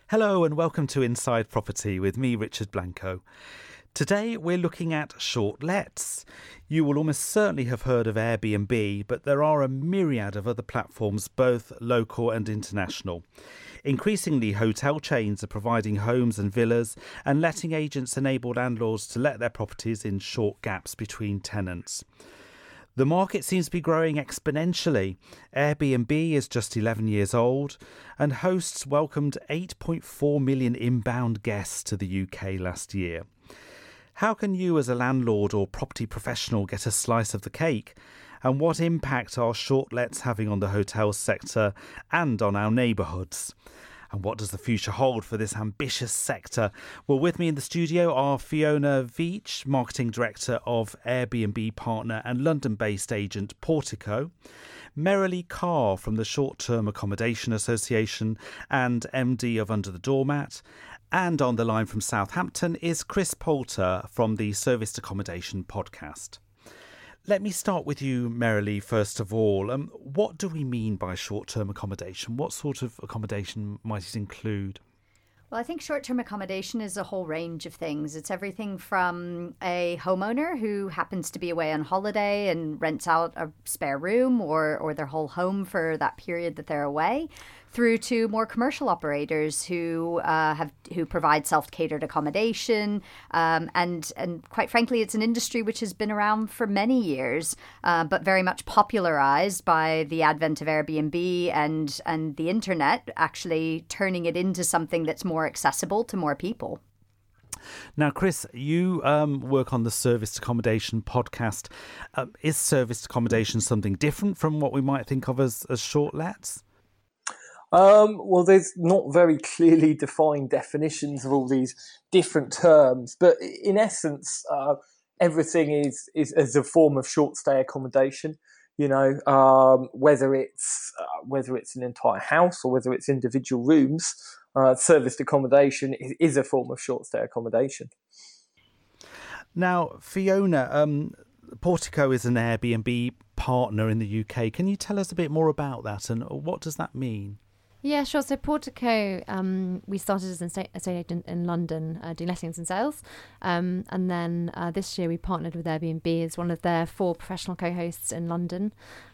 Hello and welcome to Inside Property with me, Richard Blanco. Today we're looking at short lets. You will almost certainly have heard of Airbnb, but there are a myriad of other platforms, both local and international. Increasingly, hotel chains are providing homes and villas, and letting agents enable landlords to let their properties in short gaps between tenants. The market seems to be growing exponentially. Airbnb is just 11 years old, and hosts welcomed 8.4 million inbound guests to the UK last year. How can you as a landlord or property professional get a slice of the cake? And what impact are short lets having on the hotel sector and on our neighbourhoods? And what does the future hold for this ambitious sector? Well, with me in the studio are Fiona Veitch, Marketing Director of Airbnb partner and London-based agent Portico, Merrilee Carr from the Short-Term Accommodation Association and MD of Under the Doormat, and on the line from Southampton is Chris Poulter from the Serviced Accommodation podcast. Let me start with you, Merrilee, first of all. What do we mean by short-term accommodation? What sort of accommodation might it include? Well, I think short-term accommodation is a whole range of things. It's everything from a homeowner who happens to be away on holiday and rents out a spare room or their whole home for that period that they're away, through to more commercial operators who provide self-catered accommodation, and quite frankly, it's an industry which has been around for many years, but very much popularized by the advent of Airbnb and the internet, actually turning it into something that's more accessible to more people. Now, Chris, you work on the Serviced Accommodation podcast. Is serviced accommodation something different from what we might think of as short lets? Well, there's not very clearly defined definitions of all these different terms, but in essence, everything is a form of short stay accommodation. You know, whether it's an entire house or whether it's individual rooms, serviced accommodation is a form of short stay accommodation. Now, Fiona, Portico is an Airbnb partner in the UK. Can you tell us a bit more about that and what does that mean? Yeah, sure. So Portico, we started as an estate agent in London, doing lettings and sales. And then this year we partnered with Airbnb as one of their 4 professional co-hosts in London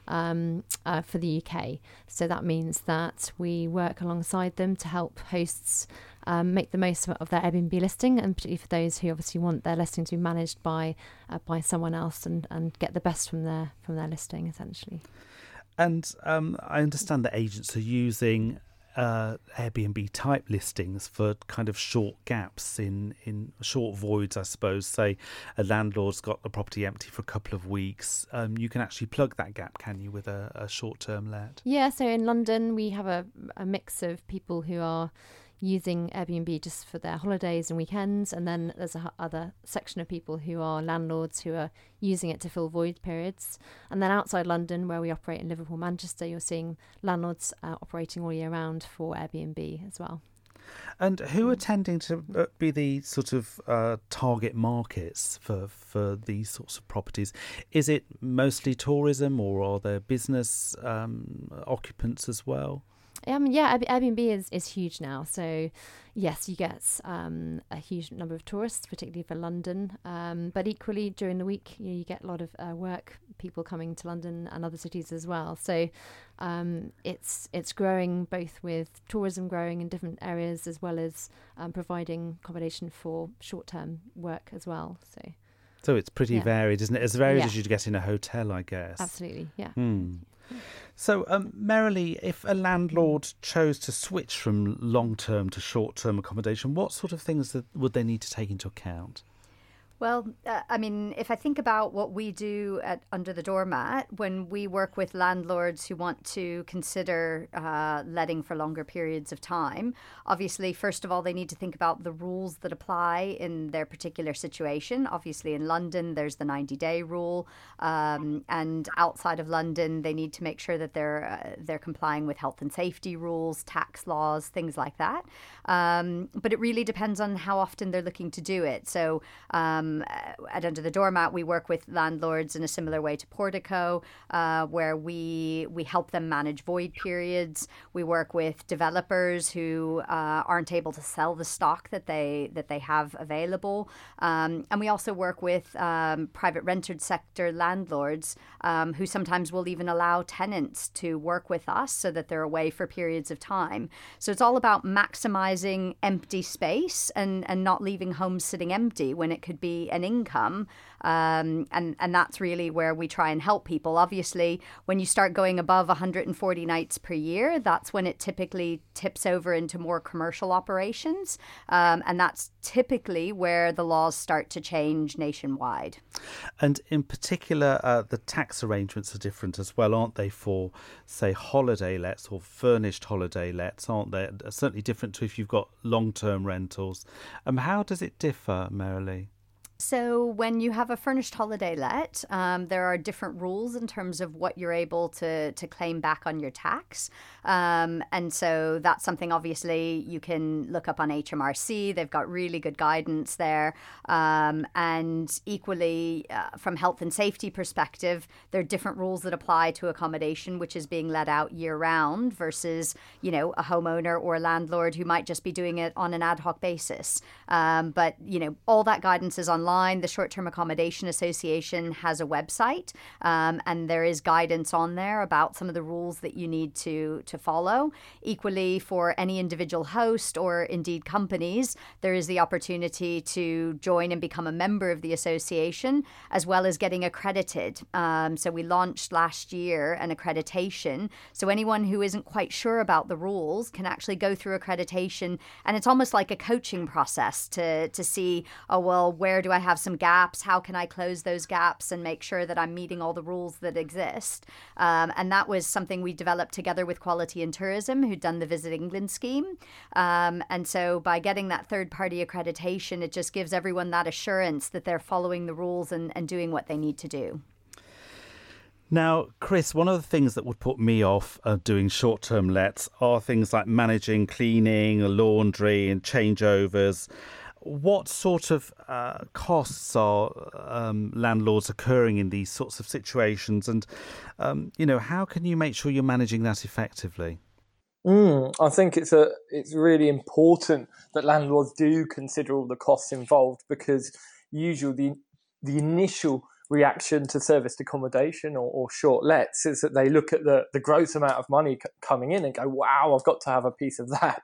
for the UK. So that means that we work alongside them to help hosts make the most of their Airbnb listing, and particularly for those who obviously want their listing to be managed by someone else and get the best from their listing, essentially. And I understand that agents are using Airbnb type listings for kind of short gaps in short voids, I suppose. Say a landlord's got the property empty for a couple of weeks. You can actually plug that gap, can you, with a short-term let? Yeah, so in London we have a mix of people who are using Airbnb just for their holidays and weekends, and then there's a other section of people who are landlords who are using it to fill void periods. And then outside London, where we operate in Liverpool, Manchester, you're seeing landlords operating all year round for Airbnb as well. And who are tending to be the sort of target markets for these sorts of properties? Is it mostly tourism, or are there business occupants as well? Airbnb is huge now. So, yes, you get a huge number of tourists, particularly for London. But equally, during the week, you get a lot of work people coming to London and other cities as well. So, it's growing both with tourism growing in different areas as well as providing accommodation for short-term work as well. So it's pretty varied, isn't it? As varied as you'd get in a hotel, I guess. Absolutely, yeah. So, Merrilee, if a landlord chose to switch from long-term to short-term accommodation, what sort of things would they need to take into account? Well, if I think about what we do at Under the Doormat, when we work with landlords who want to consider letting for longer periods of time, obviously, first of all, they need to think about the rules that apply in their particular situation. Obviously, in London, there's the 90-day rule. And outside of London, they need to make sure that they're complying with health and safety rules, tax laws, things like that. But it really depends on how often they're looking to do it. So at Under the Doormat, we work with landlords in a similar way to Portico, where we help them manage void periods. We work with developers who aren't able to sell the stock that they have available, and we also work with private rented sector landlords who sometimes will even allow tenants to work with us so that they're away for periods of time. So it's all about maximizing empty space and not leaving homes sitting empty when it could be an income. And that's really where we try and help people. Obviously, when you start going above 140 nights per year, that's when it typically tips over into more commercial operations. And that's typically where the laws start to change nationwide. And in particular, the tax arrangements are different as well, aren't they, for, say, holiday lets or furnished holiday lets, aren't they? Certainly different to if you've got long-term rentals. How does it differ, Marilee? So when you have a furnished holiday let, there are different rules in terms of what you're able to claim back on your tax. And so that's something obviously you can look up on HMRC. They've got really good guidance there. And equally, from health and safety perspective, there are different rules that apply to accommodation, which is being let out year round versus, a homeowner or a landlord who might just be doing it on an ad hoc basis. But, all that guidance is online. The Short-Term Accommodation Association has a website, and there is guidance on there about some of the rules that you need to follow. Equally, for any individual host or indeed companies, there is the opportunity to join and become a member of the association, as well as getting accredited. So we launched last year an accreditation. So anyone who isn't quite sure about the rules can actually go through accreditation, and it's almost like a coaching process to see, where do I have some gaps? How can I close those gaps and make sure that I'm meeting all the rules that exist? And that was something we developed together with Quality in Tourism, who'd done the Visit England scheme. And so by getting that third-party accreditation, it just gives everyone that assurance that they're following the rules and doing what they need to do. Now, Chris, one of the things that would put me off doing short-term lets are things like managing cleaning, laundry and changeovers. What sort of costs are landlords incurring in these sorts of situations? And, how can you make sure you're managing that effectively? I think it's really important that landlords do consider all the costs involved, because usually the initial reaction to serviced accommodation or short lets is that they look at the gross amount of money coming in and go, wow, I've got to have a piece of that.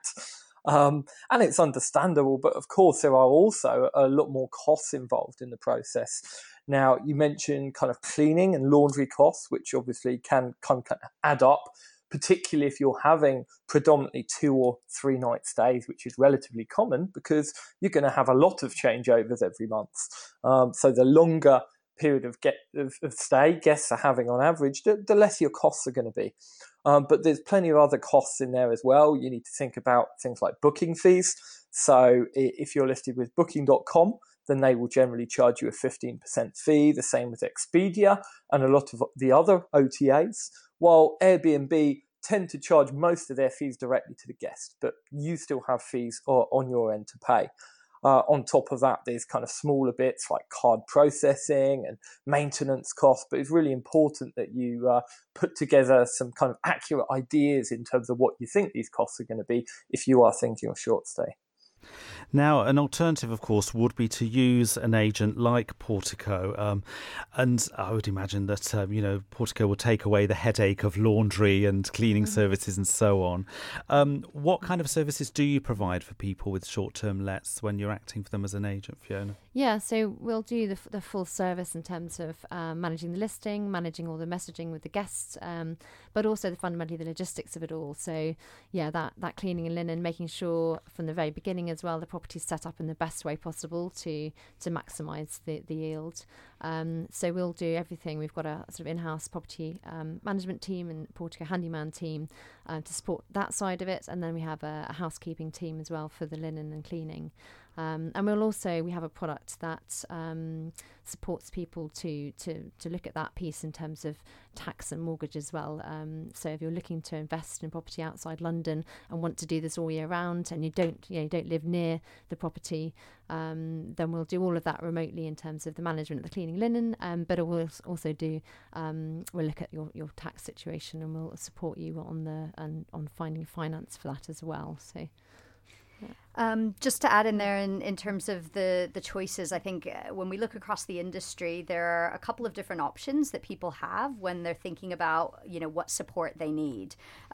And it's understandable, but of course there are also a lot more costs involved in the process. Now, you mentioned kind of cleaning and laundry costs, which obviously can kind of add up, particularly if you're having predominantly 2 or 3 night stays, which is relatively common because you're going to have a lot of changeovers every month. So the longer period of stay guests are having on average, the less your costs are going to be. But there's plenty of other costs in there as well. You need to think about things like booking fees. So if you're listed with Booking.com, then they will generally charge you a 15% fee. The same with Expedia and a lot of the other OTAs. While Airbnb tend to charge most of their fees directly to the guest, but you still have fees on your end to pay. On top of that, there's kind of smaller bits like card processing and maintenance costs, but it's really important that you put together some kind of accurate ideas in terms of what you think these costs are going to be if you are thinking of short stay. Now, an alternative, of course, would be to use an agent like Portico. And I would imagine that, Portico will take away the headache of laundry and cleaning services and so on. What kind of services do you provide for people with short-term lets when you're acting for them as an agent, Fiona? Yeah, so we'll do the full service in terms of managing the listing, managing all the messaging with the guests, but also fundamentally the logistics of it all. So, yeah, that cleaning and linen, making sure from the very beginning as well the property's set up in the best way possible to maximise the yield. So we'll do everything. We've got a sort of in-house property management team and Portico handyman team to support that side of it, and then we have a housekeeping team as well for the linen and cleaning. And we have a product that supports people to look at that piece in terms of tax and mortgage as well. So if you're looking to invest in property outside London and want to do this all year round, and you don't live near the property, then we'll do all of that remotely in terms of the management of the cleaning linen, but we'll also do we'll look at your tax situation, and we'll support you on finding finance for that as well. So. Just to add in there in terms of the choices, I think when we look across the industry, there are a couple of different options that people have when they're thinking about, what support they need.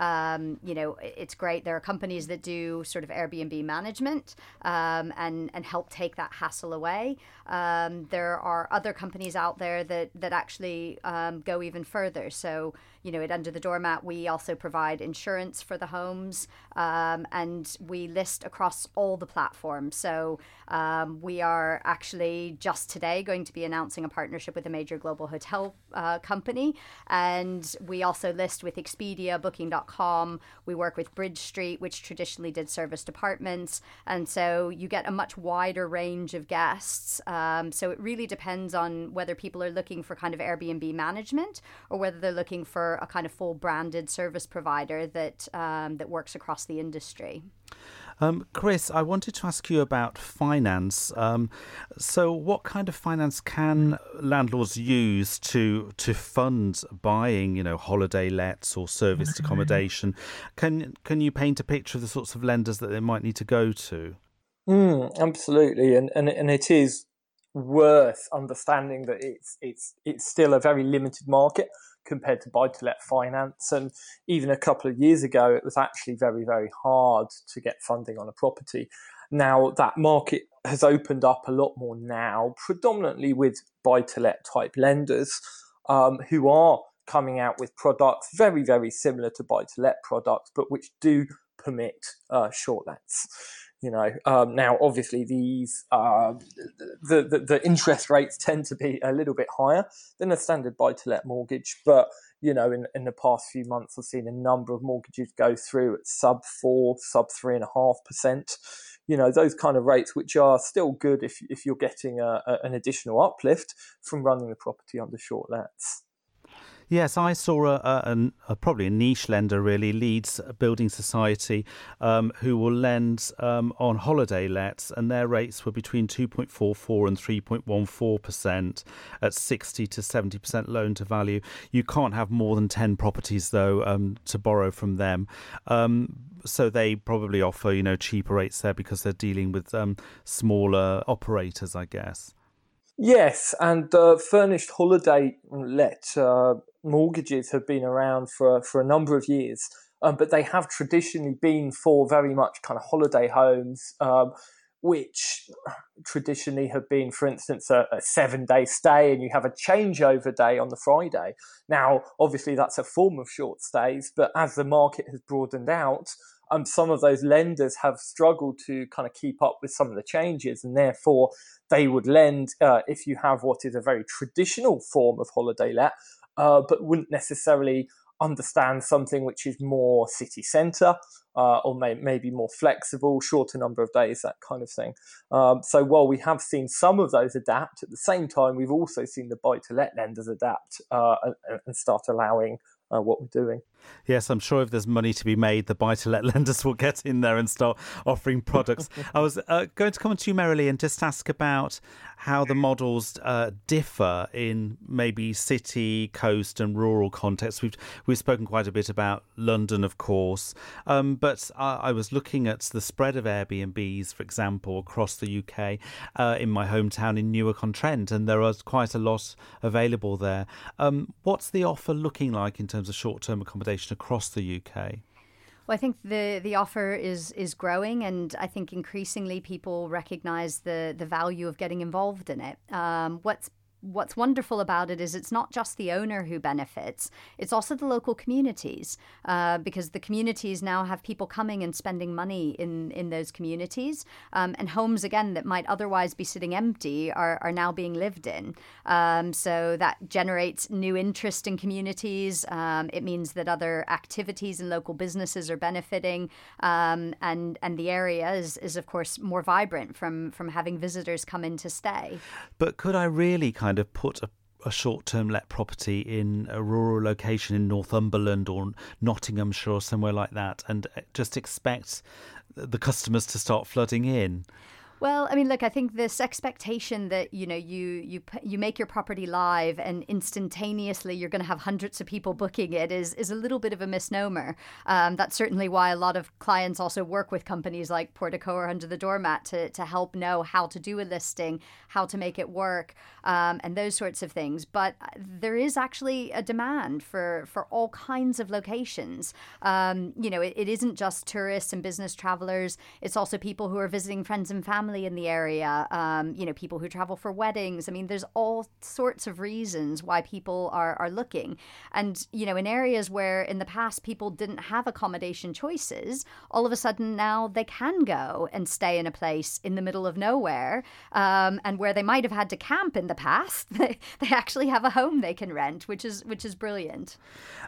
It's great. There are companies that do sort of Airbnb management and help take that hassle away. There are other companies out there that actually go even further. So, at Under the Doormat, we also provide insurance for the homes, and we list across all the platforms. So we are actually just today going to be announcing a partnership with a major global hotel company. And we also list with Expedia, Booking.com. We work with Bridge Street, which traditionally did serviced apartments. And so you get a much wider range of guests. So it really depends on whether people are looking for kind of Airbnb management or whether they're looking for a kind of full branded service provider that works across the industry. Chris, I wanted to ask you about finance. So what kind of finance can landlords use to fund buying, holiday lets or serviced accommodation? Can you paint a picture of the sorts of lenders that they might need to go to? Absolutely, and it is worth understanding that it's still a very limited market compared to buy-to-let finance. And even a couple of years ago, it was actually very, very hard to get funding on a property. Now, that market has opened up a lot more now, predominantly with buy-to-let type lenders who are coming out with products very, very similar to buy-to-let products, but which do permit short lets. Now obviously these the interest rates tend to be a little bit higher than a standard buy-to-let mortgage, but in the past few months I've seen a number of mortgages go through at sub 4, sub 3.5%. Those kind of rates, which are still good if you're getting an additional uplift from running the property under short lets. Yes, I saw probably a niche lender, really, Leeds Building Society, who will lend on holiday lets, and their rates were between 2.44 and 3.14% at 60 to 70% loan to value. You can't have more than 10 properties, though, to borrow from them. So they probably offer, cheaper rates there because they're dealing with smaller operators, I guess. Yes, and furnished holiday let mortgages have been around for a number of years, but they have traditionally been for very much kind of holiday homes, which traditionally have been, for instance, a 7-day stay, and you have a changeover day on the Friday. Now, obviously, that's a form of short stays, but as the market has broadened out, some of those lenders have struggled to kind of keep up with some of the changes, and therefore they would lend if you have what is a very traditional form of holiday let, but wouldn't necessarily understand something which is more city centre or maybe more flexible, shorter number of days, that kind of thing. So while we have seen some of those adapt, at the same time we've also seen the buy-to-let lenders adapt and start allowing what we're doing. Yes, I'm sure if there's money to be made, the buy-to-let lenders will get in there and start offering products. I was going to come on to you, Merrilee, and just ask about how the models differ in maybe city, coast and rural contexts. We've spoken quite a bit about London, of course, but I was looking at the spread of Airbnbs, for example, across the UK, in my hometown in Newark-on-Trent, and there was quite a lot available there. What's the offer looking like in terms of short-term accommodation across the UK? Well, I think the offer is growing, and I think increasingly people recognise the value of getting involved in it. What's wonderful about it is it's not just the owner who benefits, it's also the local communities, because the communities now have people coming and spending money in those communities, and homes, again, that might otherwise be sitting empty are now being lived in. So that generates new interest in communities. It means that other activities and local businesses are benefiting, and the area is of course more vibrant from having visitors come in to stay. But could I really kind of put a short-term let property in a rural location in Northumberland or Nottinghamshire or somewhere like that and just expect the customers to start flooding in? Well, I mean, look, I think this expectation that, you make your property live and instantaneously you're going to have hundreds of people booking it is a little bit of a misnomer. That's certainly why a lot of clients also work with companies like Portico or Under the Doormat to help know how to do a listing, how to make it work, and those sorts of things. But there is actually a demand for all kinds of locations. It isn't just tourists and business travelers. It's also people who are visiting friends and family in the area, people who travel for weddings. I mean, there's all sorts of reasons why people are looking. And, in areas where in the past people didn't have accommodation choices, all of a sudden now they can go and stay in a place in the middle of nowhere. And where they might have had to camp in the past, they actually have a home they can rent, which is brilliant.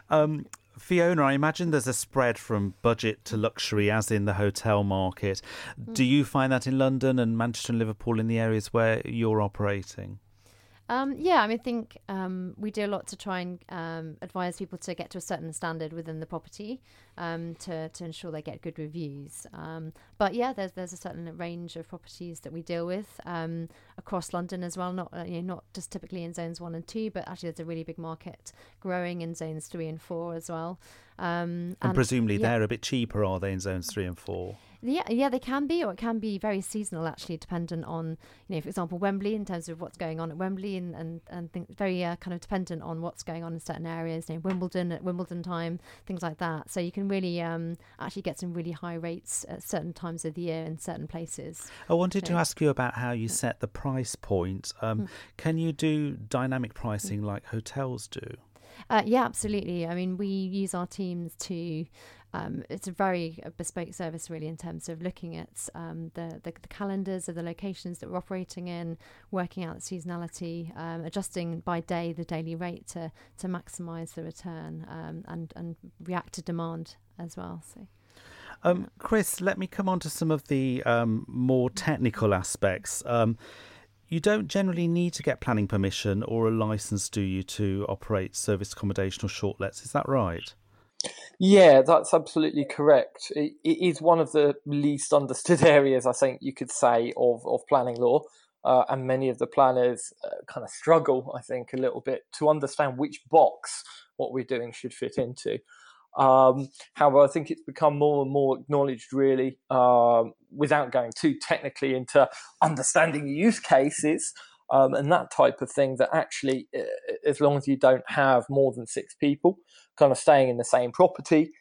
Fiona, I imagine there's a spread from budget to luxury, as in the hotel market. Do you find that in London and Manchester and Liverpool, in the areas where you're operating? I think we do a lot to try and advise people to get to a certain standard within the property to ensure they get good reviews. But there's a certain range of properties that we deal with across London as well. Not just typically in zones 1 and 2, but actually there's a really big market growing in zones 3 and 4 as well. And presumably they're a bit cheaper, are they, in zones 3 and 4? Yeah, they can be, or it can be very seasonal, actually, dependent on, for example, Wembley, in terms of what's going on at Wembley, and very kind of dependent on what's going on in certain areas, Wimbledon at Wimbledon time, things like that. So you can really actually get some really high rates at certain times of the year in certain places. I wanted to ask you about how you set the price point. Can you do dynamic pricing like hotels do? Yeah, absolutely. I mean, we use our teams to... it's a very bespoke service, really, in terms of looking at the calendars of the locations that we're operating in, working out the seasonality, adjusting by day the daily rate to maximise the return and react to demand as well. So, Chris, let me come on to some of the more technical aspects. You don't generally need to get planning permission or a licence, do you, to operate serviced accommodation or short lets? Is that right? Yeah, that's absolutely correct. It is one of the least understood areas, I think you could say, of planning law. And many of the planners kind of struggle, I think, a little bit to understand which box what we're doing should fit into. However, I think it's become more and more acknowledged, really, without going too technically into understanding the use cases and that type of thing, that actually, as long as you don't have more than 6 people kind of staying in the same property,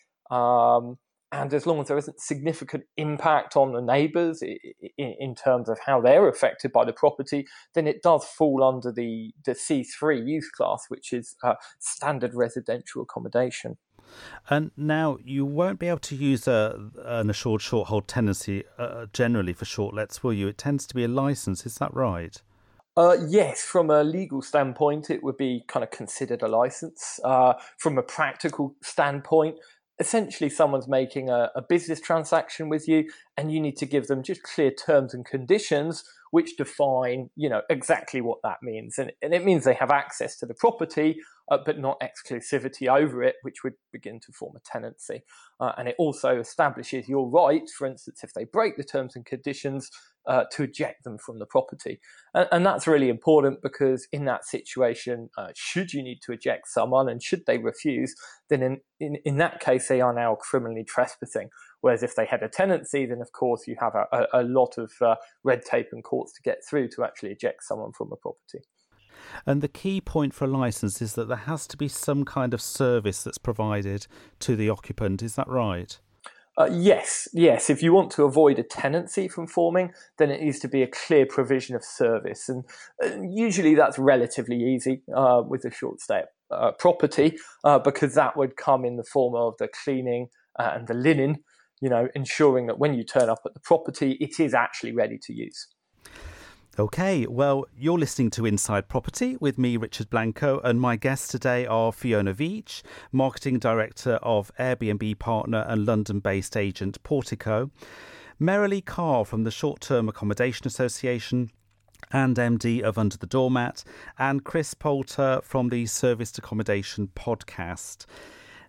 and as long as there isn't significant impact on the neighbours in terms of how they're affected by the property, then it does fall under the C3 use class, which is standard residential accommodation. And now you won't be able to use an assured short hold tenancy generally for short lets, will you? It tends to be a licence, is that right? Yes, from a legal standpoint, it would be kind of considered a licence. From a practical standpoint, essentially someone's making a business transaction with you, and you need to give them just clear terms and conditions which define, exactly what that means. And it means they have access to the property, but not exclusivity over it, which would begin to form a tenancy. And it also establishes your right, for instance, if they break the terms and conditions, to eject them from the property. And that's really important, because in that situation, should you need to eject someone and should they refuse, then in that case, they are now criminally trespassing. Whereas if they had a tenancy, then of course you have a lot of red tape and courts to get through to actually eject someone from a property. And the key point for a licence is that there has to be some kind of service that's provided to the occupant. Is that right? Yes. If you want to avoid a tenancy from forming, then it needs to be a clear provision of service. And usually that's relatively easy with a short stay property, because that would come in the form of the cleaning and the linen, ensuring that when you turn up at the property, it is actually ready to use. OK, well, you're listening to Inside Property with me, Richard Blanco, and my guests today are Fiona Veitch, Marketing Director of Airbnb partner and London-based agent Portico, Merrilee Carr from the Short Term Accommodation Association and MD of Under the Doormat, and Chris Poulter from the Serviced Accommodation podcast.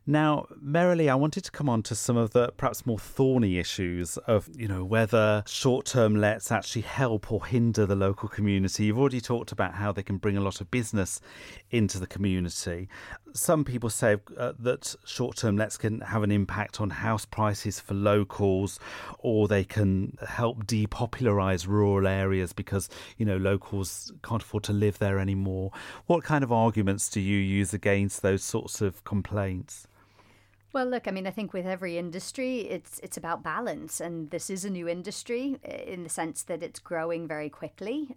Now, merrily, I wanted to come on to some of the perhaps more thorny issues of, whether short-term lets actually help or hinder the local community. You've already talked about how they can bring a lot of business into the community. Some people say that short-term lets can have an impact on house prices for locals, or they can help depopularise rural areas because, locals can't afford to live there anymore. What kind of arguments do you use against those sorts of complaints? Well, look, I think with every industry, it's about balance, and this is a new industry in the sense that it's growing very quickly,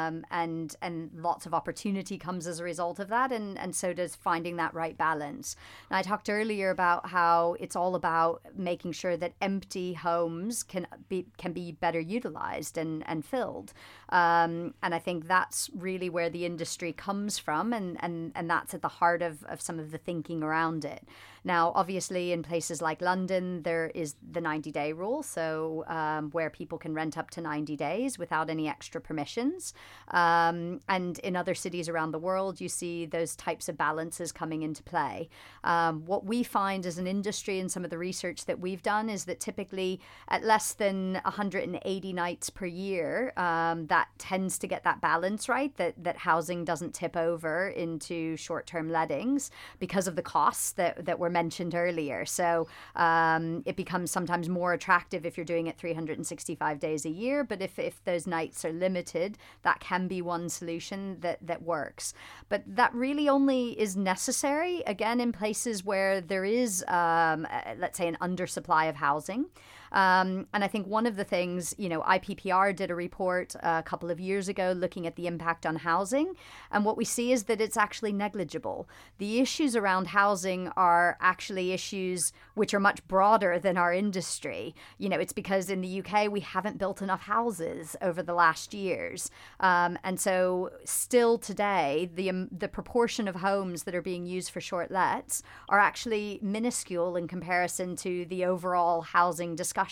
and lots of opportunity comes as a result of that, and so does finding that right balance. And I talked earlier about how it's all about making sure that empty homes can be better utilized and filled, and I think that's really where the industry comes from, and that's at the heart of some of the thinking around it. Now, obviously, in places like London, there is the 90-day rule, so where people can rent up to 90 days without any extra permissions. And in other cities around the world, you see those types of balances coming into play. What we find as an industry and some of the research that we've done is that typically at less than 180 nights per year, that tends to get that balance right, that housing doesn't tip over into short-term lettings because of the costs that were mentioned earlier. So it becomes sometimes more attractive if you're doing it 365 days a year. But if those nights are limited, that can be one solution that works. But that really only is necessary, again, in places where there is, let's say, an undersupply of housing. And I think one of the things, IPPR did a report a couple of years ago looking at the impact on housing. And what we see is that it's actually negligible. The issues around housing are actually issues which are much broader than our industry. It's because in the UK, we haven't built enough houses over the last years. And so still today, the proportion of homes that are being used for short lets are actually minuscule in comparison to the overall housing discussions.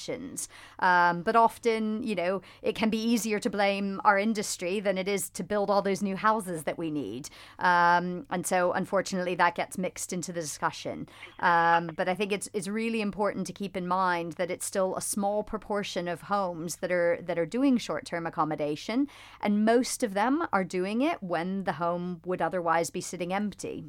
But often, it can be easier to blame our industry than it is to build all those new houses that we need. And so, unfortunately, that gets mixed into the discussion. But I think it's really important to keep in mind that it's still a small proportion of homes that are doing short-term accommodation, and most of them are doing it when the home would otherwise be sitting empty.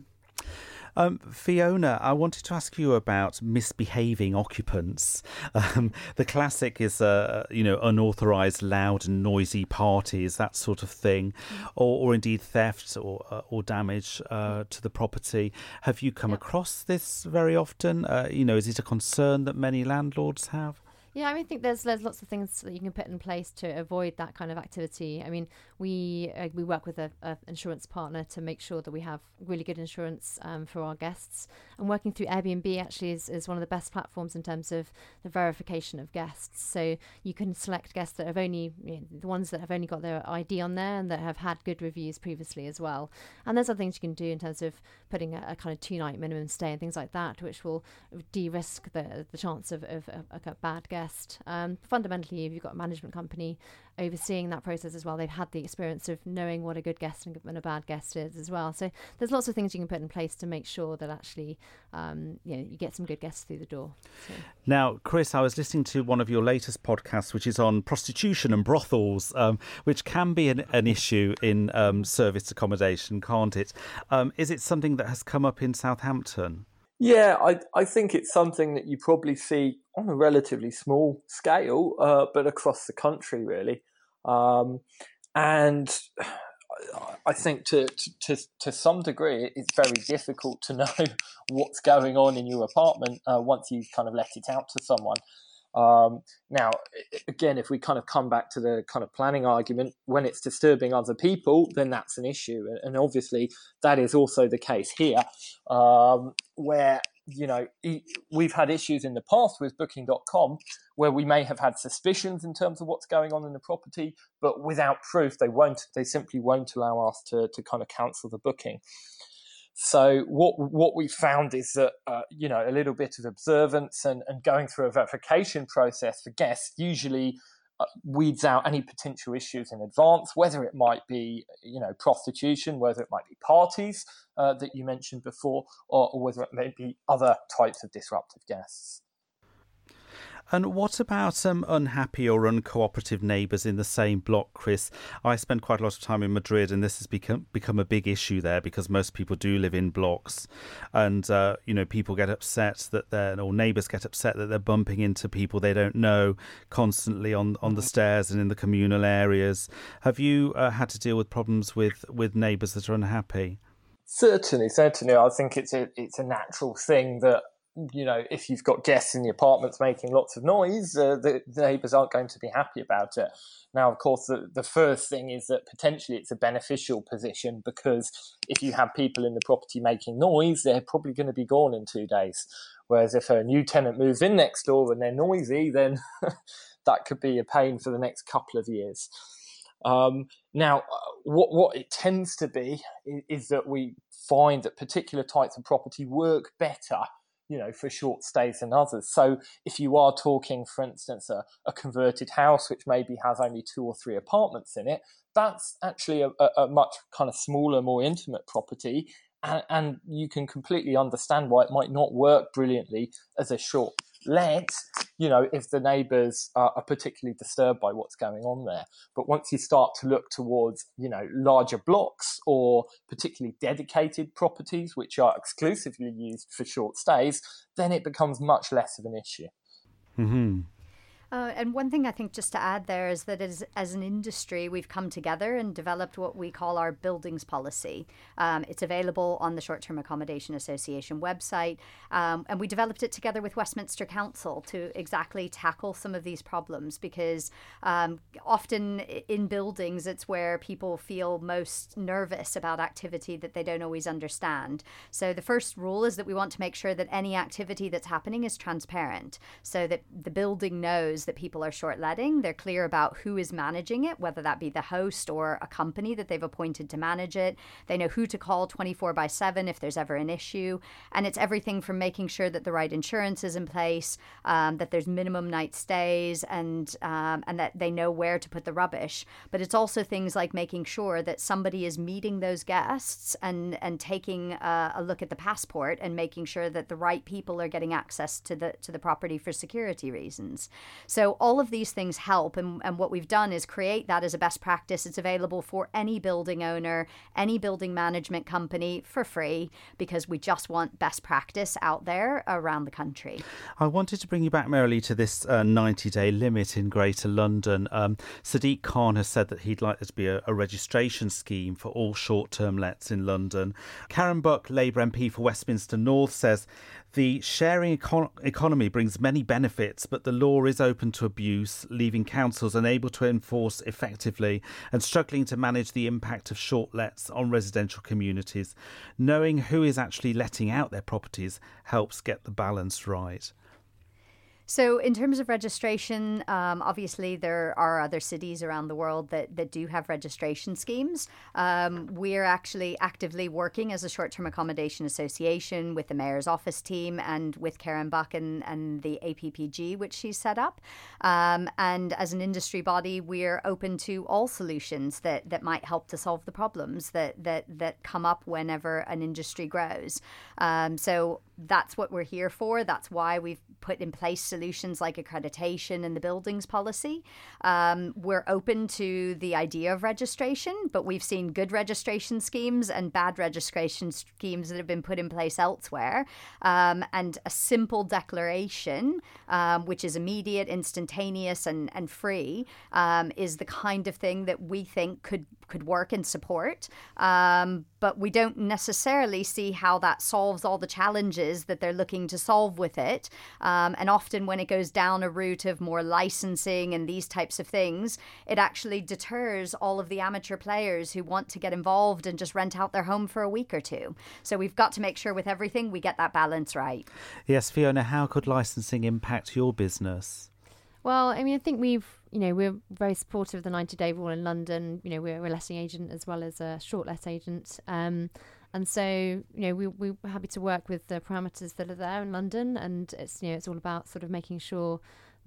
Fiona, I wanted to ask you about misbehaving occupants. The classic is, unauthorised, loud and noisy parties, that sort of thing, or indeed theft or damage to the property. Have you come across this very often? Is it a concern that many landlords have? Yeah, I think there's lots of things that you can put in place to avoid that kind of activity. We work with an insurance partner to make sure that we have really good insurance for our guests. And working through Airbnb actually is one of the best platforms in terms of the verification of guests. So you can select guests that have only, the ones that have only got their ID on there and that have had good reviews previously as well. And there's other things you can do in terms of putting a kind of 2-night minimum stay and things like that, which will de-risk the chance of a bad guest. Fundamentally, if you've got a management company overseeing that process as well, they've had the experience of knowing what a good guest and a bad guest is as well. So there's lots of things you can put in place to make sure that actually you get some good guests through the door. So. Now, Chris, I was listening to one of your latest podcasts, which is on prostitution and brothels, which can be an issue in serviced accommodation, can't it? Is it something that has come up in Southampton? Yeah, I think it's something that you probably see on a relatively small scale, but across the country, really. And I think to some degree, it's very difficult to know what's going on in your apartment once you've kind of let it out to someone. Now, again, if we kind of come back to the kind of planning argument, when it's disturbing other people, then that's an issue. And obviously that is also the case here, where, we've had issues in the past with Booking.com where we may have had suspicions in terms of what's going on in the property, but without proof, they simply won't allow us to kind of cancel the booking. So what we found is that, a little bit of observance and going through a verification process for guests usually weeds out any potential issues in advance, whether it might be, prostitution, whether it might be parties that you mentioned before, or whether it may be other types of disruptive guests. And what about unhappy or uncooperative neighbours in the same block, Chris? I spend quite a lot of time in Madrid, and this has become a big issue there because most people do live in blocks, and people get upset or neighbours get upset that they're bumping into people they don't know constantly on the stairs and in the communal areas. Have you had to deal with problems with neighbours that are unhappy? Certainly. I think it's a natural thing that, if you've got guests in the apartments making lots of noise, the neighbours aren't going to be happy about it. Now, of course, the first thing is that potentially it's a beneficial position, because if you have people in the property making noise, they're probably going to be gone in 2 days. Whereas if a new tenant moves in next door and they're noisy, then that could be a pain for the next couple of years. Now, what it tends to be is that we find that particular types of property work better, for short stays than others. So if you are talking, for instance, a converted house, which maybe has only 2 or 3 apartments in it, that's actually a much kind of smaller, more intimate property. And you can completely understand why it might not work brilliantly as a short let, if the neighbours are particularly disturbed by what's going on there. But once you start to look towards, larger blocks or particularly dedicated properties, which are exclusively used for short stays, then it becomes much less of an issue. Mm-hmm. And one thing I think just to add there is that as an industry, we've come together and developed what we call our buildings policy. It's available on the Short-Term Accommodation Association website. And we developed it together with Westminster Council to exactly tackle some of these problems, because often in buildings, it's where people feel most nervous about activity that they don't always understand. So the first rule is that we want to make sure that any activity that's happening is transparent, so that the building knows that people are short-letting. They're clear about who is managing it, whether that be the host or a company that they've appointed to manage it. They know who to call 24/7 if there's ever an issue. And it's everything from making sure that the right insurance is in place, that there's minimum night stays, and that they know where to put the rubbish. But it's also things like making sure that somebody is meeting those guests and taking a look at the passport and making sure that the right people are getting access to the property for security reasons. So all of these things help, and what we've done is create that as a best practice. It's available for any building owner, any building management company for free, because we just want best practice out there around the country. I wanted to bring you back, Marilee, to this 90-day limit in Greater London. Sadiq Khan has said that he'd like there to be a registration scheme for all short-term lets in London. Karen Buck, Labour MP for Westminster North, says the sharing economy brings many benefits, but the law is open to abuse, leaving councils unable to enforce effectively and struggling to manage the impact of short lets on residential communities. Knowing who is actually letting out their properties helps get the balance right. So in terms of registration, obviously there are other cities around the world that do have registration schemes. We're actually actively working as a Short-Term Accommodation Association with the Mayor's Office team and with Karen Buck and the APPG, which she's set up. And as an industry body, we're open to all solutions that might help to solve the problems that come up whenever an industry grows. So that's what we're here for. That's why we've put in place solutions like accreditation and the buildings policy. We're open to the idea of registration, but we've seen good registration schemes and bad registration schemes that have been put in place elsewhere. And a simple declaration, which is immediate, instantaneous, and free, is the kind of thing that we think could work and support. But we don't necessarily see how that solves all the challenges that they're looking to solve with it. And often when it goes down a route of more licensing and these types of things, it actually deters all of the amateur players who want to get involved and just rent out their home for a week or two. So we've got to make sure with everything we get that balance right. Yes, Fiona, how could licensing impact your business? Well, I mean, I think we're very supportive of the 90-day rule in London. We're a letting agent as well as a short let agent. And so, we're happy to work with the parameters that are there in London. And it's all about sort of making sure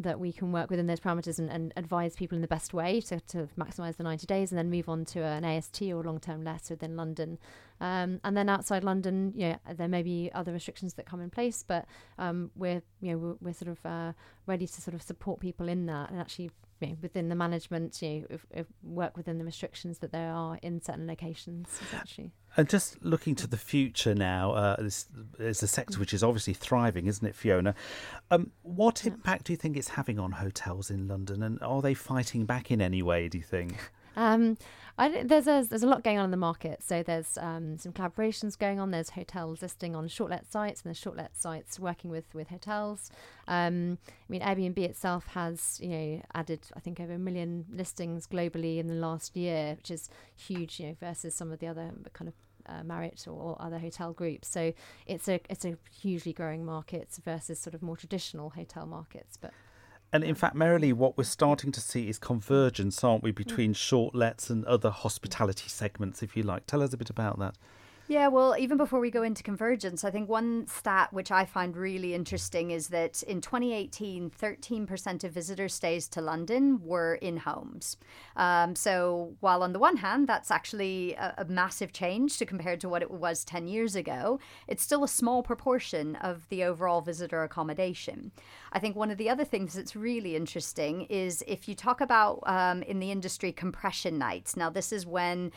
that we can work within those parameters and advise people in the best way to maximise the 90 days and then move on to an AST or long-term let within London. And then outside London, there may be other restrictions that come in place, but we're sort of ready to sort of support people in that and actually within the management, if work within the restrictions that there are in certain locations, essentially. And just looking to the future now, this is a sector which is obviously thriving, isn't it, Fiona? What impact do you think it's having on hotels in London, and are they fighting back in any way, do you think? There's a lot going on in the market. So there's some collaborations going on. There's hotels listing on short-let sites, and there's short-let sites working with hotels. Airbnb itself has added, I think, over 1 million listings globally in the last year, which is huge, versus some of the other kind of Marriott or other hotel groups. So it's a hugely growing market versus sort of more traditional hotel markets, but. And in fact, Marilee, what we're starting to see is convergence, aren't we, between short lets and other hospitality segments, if you like. Tell us a bit about that. Yeah, well, even before we go into convergence, I think one stat which I find really interesting is that in 2018, 13% of visitor stays to London were in homes. So while on the one hand, that's actually a massive change compared to what it was 10 years ago, it's still a small proportion of the overall visitor accommodation. I think one of the other things that's really interesting is if you talk about in the industry compression nights. Now, this is when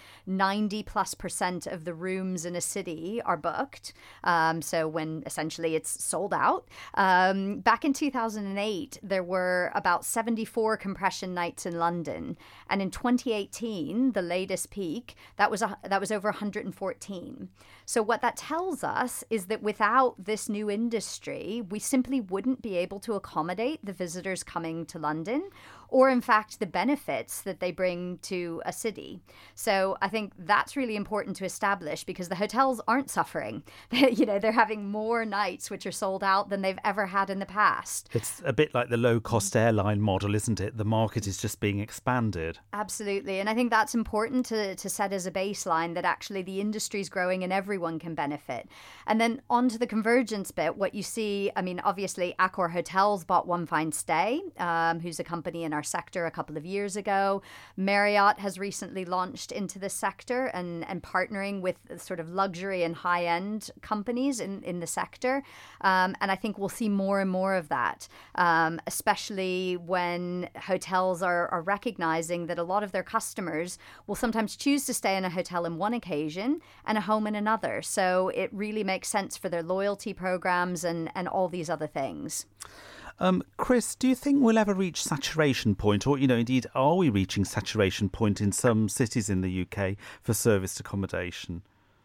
90+% of the rooms in a city are booked. So when essentially it's sold out. Back in 2008, there were about 74 compression nights in London. And in 2018, the latest peak, that was over 114. So what that tells us is that without this new industry, we simply wouldn't be able to accommodate the visitors coming to London, or in fact the benefits that they bring to a city. So I think that's really important to establish, because the hotels aren't suffering. They're having more nights which are sold out than they've ever had in the past. It's a bit like the low-cost airline model, isn't it? The market is just being expanded. Absolutely. And I think that's important to set as a baseline, that actually the industry is growing and everyone can benefit. And then on to the convergence bit, what you see, obviously Accor Hotels bought One Fine Stay, who's a company in our sector a couple of years ago. Marriott has recently launched into this sector and partnering with sort of luxury and high-end companies in the sector. And I think we'll see more and more of that, especially when hotels are recognizing that a lot of their customers will sometimes choose to stay in a hotel in one occasion and a home in another. So it really makes sense for their loyalty programs and all these other things. Chris, do you think we'll ever reach saturation point, or, indeed, are we reaching saturation point in some cities in the UK for serviced accommodation?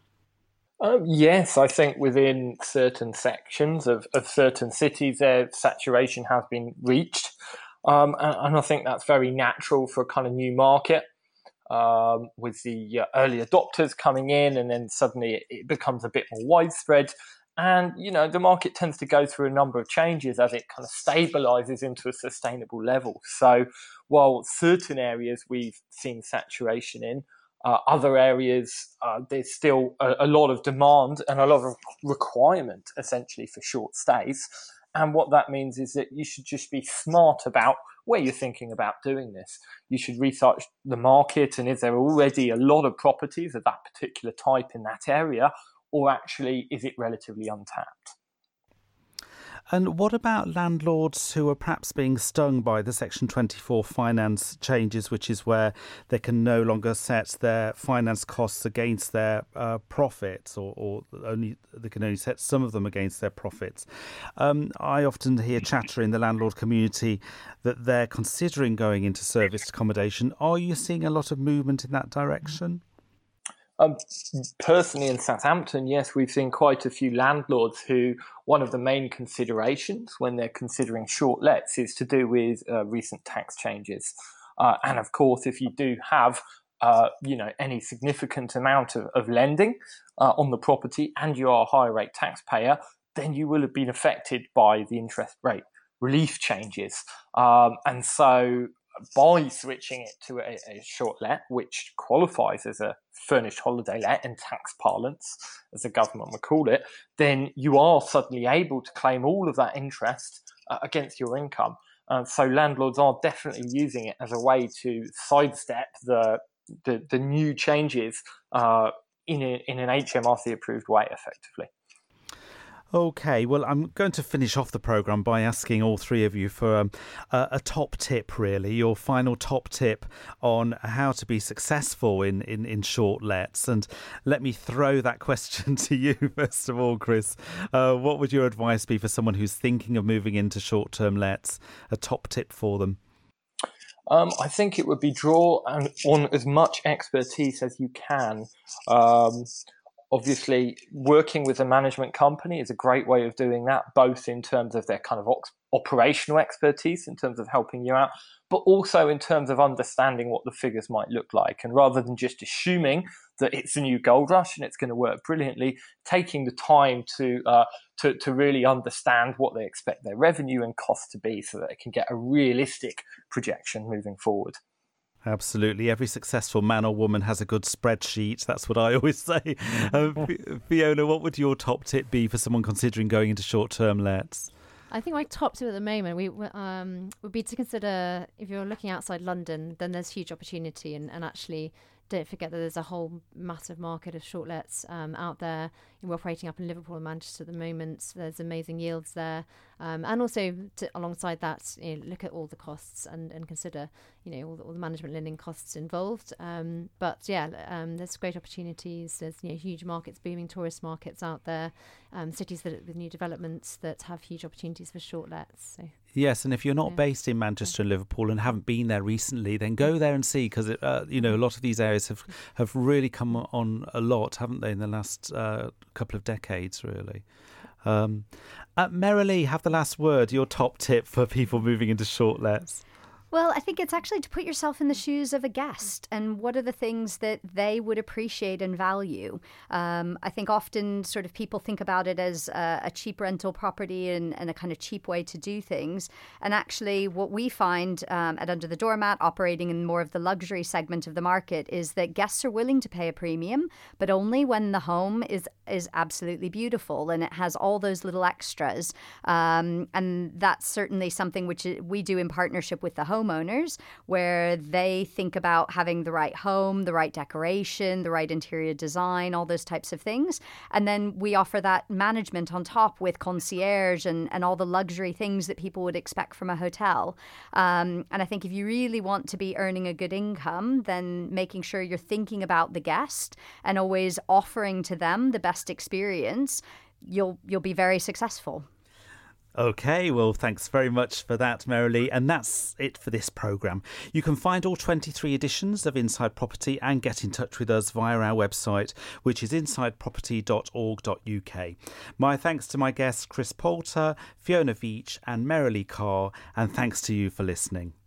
Yes, I think within certain sections of certain cities, saturation has been reached. And I think that's very natural for a kind of new market, with the early adopters coming in, and then suddenly it becomes a bit more widespread. And, the market tends to go through a number of changes as it kind of stabilizes into a sustainable level. So while certain areas we've seen saturation in, other areas, there's still a lot of demand and a lot of requirement, essentially, for short stays. And what that means is that you should just be smart about where you're thinking about doing this. You should research the market, and is there already a lot of properties of that particular type in that area, or actually is it relatively untapped? And what about landlords who are perhaps being stung by the Section 24 finance changes, which is where they can no longer set their finance costs against their profits, or they can only set some of them against their profits? I often hear chatter in the landlord community that they're considering going into serviced accommodation. Are you seeing a lot of movement in that direction? Personally, in Southampton, yes, we've seen quite a few landlords who, one of the main considerations when they're considering short lets is to do with recent tax changes. And of course, if you do have, any significant amount of lending on the property, and you are a higher rate taxpayer, then you will have been affected by the interest rate relief changes. And so by switching it to a short let, which qualifies as a furnished holiday let in tax parlance, as the government would call it, then you are suddenly able to claim all of that interest against your income. So landlords are definitely using it as a way to sidestep the new changes in an HMRC approved way, effectively. Okay, well, I'm going to finish off the programme by asking all three of you for a top tip, really, your final top tip on how to be successful in short lets. And let me throw that question to you, first of all, Chris. What would your advice be for someone who's thinking of moving into short-term lets? A top tip for them? I think it would be draw on as much expertise as you can. Obviously, working with a management company is a great way of doing that, both in terms of their kind of operational expertise, in terms of helping you out, but also in terms of understanding what the figures might look like. And rather than just assuming that it's a new gold rush and it's going to work brilliantly, taking the time to really understand what they expect their revenue and cost to be so that they can get a realistic projection moving forward. Absolutely. Every successful man or woman has a good spreadsheet. That's what I always say. Fiona, what would your top tip be for someone considering going into short-term lets? I think my top tip at the moment would be to consider, if you're looking outside London, then there's huge opportunity, and actually don't forget that there's a whole massive market of short lets out there. We're operating up in Liverpool and Manchester at the moment. There's amazing yields there. And also alongside that, look at all the costs and consider, all the management lending costs involved. There's great opportunities. There's huge markets, booming tourist markets out there, cities with new developments that have huge opportunities for short lets. So. Yes, and if you're not based in Manchester and Liverpool and haven't been there recently, then go there and see, because a lot of these areas have really come on a lot, haven't they, in the last couple of decades, really. Merrilee, have the last word. Your top tip for people moving into short lets. Well, I think it's actually to put yourself in the shoes of a guest and what are the things that they would appreciate and value. I think often sort of people think about it as a cheap rental property and a kind of cheap way to do things. And actually what we find at Under the Doormat, operating in more of the luxury segment of the market, is that guests are willing to pay a premium, but only when the home is absolutely beautiful and it has all those little extras. And that's certainly something which we do in partnership with the homeowners, where they think about having the right home, the right decoration, the right interior design, all those types of things. And then we offer that management on top with concierge and all the luxury things that people would expect from a hotel. And I think if you really want to be earning a good income, then making sure you're thinking about the guest and always offering to them the best experience, you'll be very successful. Okay, well, thanks very much for that, Merrilee. And that's it for this programme. You can find all 23 editions of Inside Property and get in touch with us via our website, which is insideproperty.org.uk. My thanks to my guests Chris Poulter, Fiona Veitch and Merrilee Carr, and thanks to you for listening.